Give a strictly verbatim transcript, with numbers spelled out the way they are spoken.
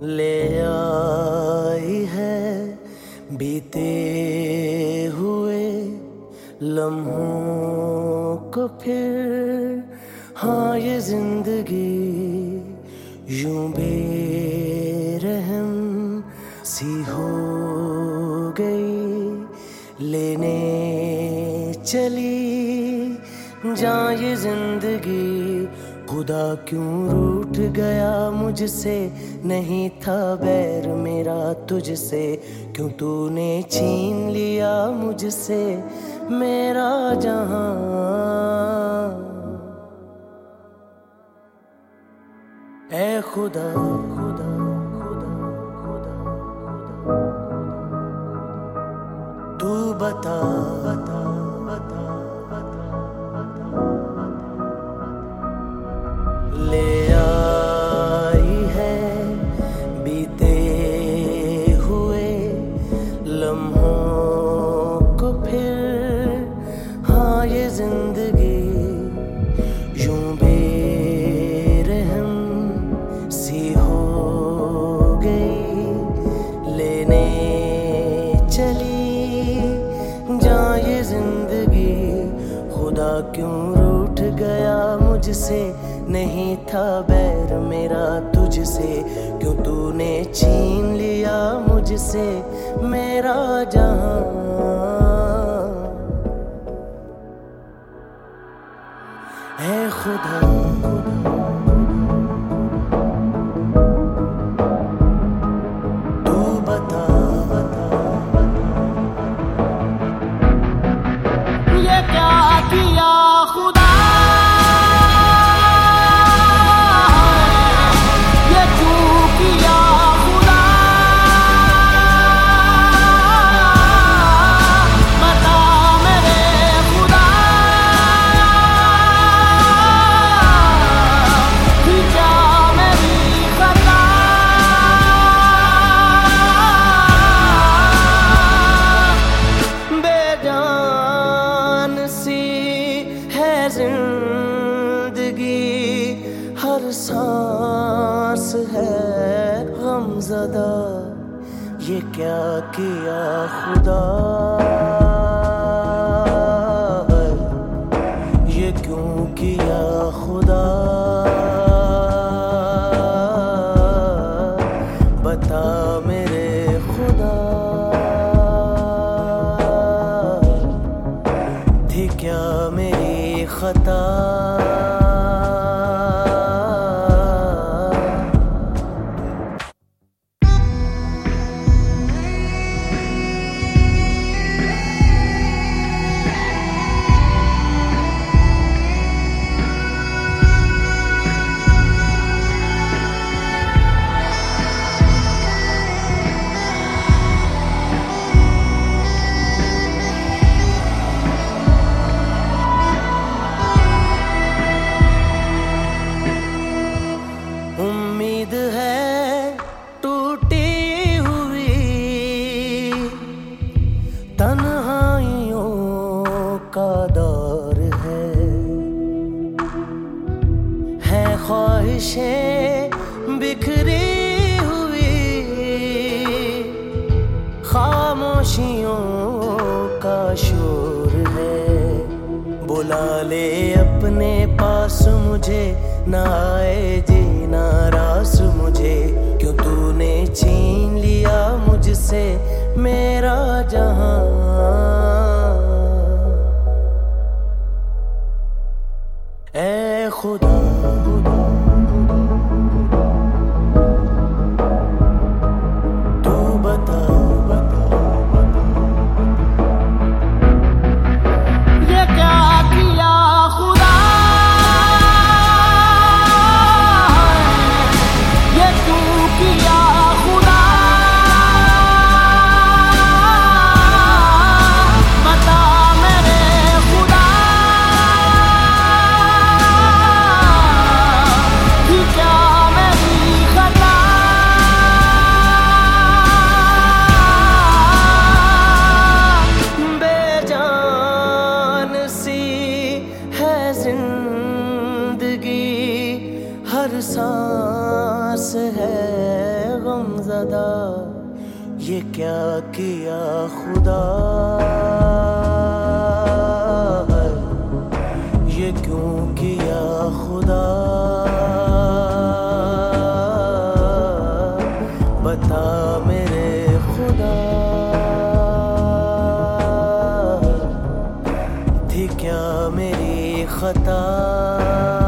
ले आई है बीते हुए लम्हों को फिर। हाँ ये जिंदगी यूं बेरहम सी हो गई, लेने चली जान ये जिंदगी। खुदा क्यों रूठ गया मुझसे, नहीं था बैर मेरा तुझसे। क्यों तूने छीन लिया मुझसे मेरा जहां। ऐ खुदा खुदा खुदा खुदा खुदा तू बता बता बता बता बता ले आई है बीते हुए लम्हों को फिर। हाँ ये जिंदगी यूं बेरहम सी हो गई, लेने चली जा ये जिंदगी। खुदा क्यों रूठ गया मुझसे, नहीं था बैर मेरा तुझसे। क्यों तूने छीन लिया मुझसे मेरा जहां। ऐ खुदा खुदा तू बता बता ये क्या किया खुदा, हर सांस है गमज़दा। ये क्या किया खुदा, ये क्यों किया खुदा। बता मेरे खुदा, थी क्या मेरी खता। उम्मीद है टूटी हुई, तन्हाइयों का दौर है। है ख्वाहिशें बिखरी हुई, खामोशियों का शोर है। बुला ले अपने पास मुझे, ना आए जीना रास मुझे। क्यों तूने छीन लिया मुझसे मेरा जहां। ऐ खुदा खुदा तू बता बता बता ये क्या किया खुदा, ये क्यों किया खुदा। ये क्या किया खुदा, ये क्यों किया खुदा, बता मेरे खुदा, थी क्या मेरी खता।